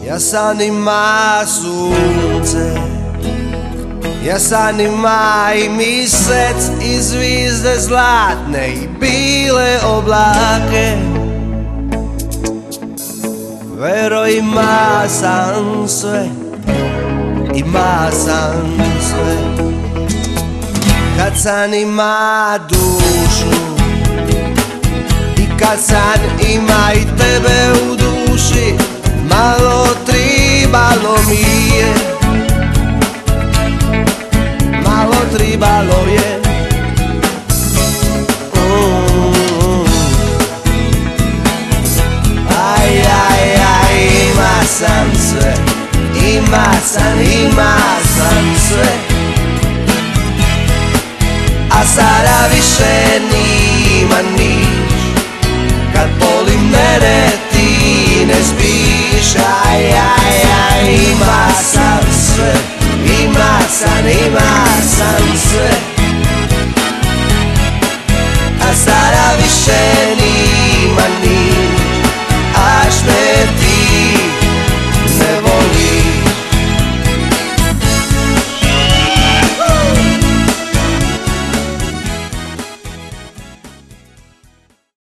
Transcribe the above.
Ja san ima sunce, ja san ima i misec i zvizde zlatne i bile oblake. Vero, ima sam sve, ima sam sve. Kad san ima dušu i kad san ima i tebe u duši, malo tribalo mi je, malo tribalo je. Aj, aj, aj, ima sam sve, ima sam sve. A sada više nima niš, kad polim mene ti ne spiš. Aj, aj, aj, ima sam sve, ima sam sve. A sada više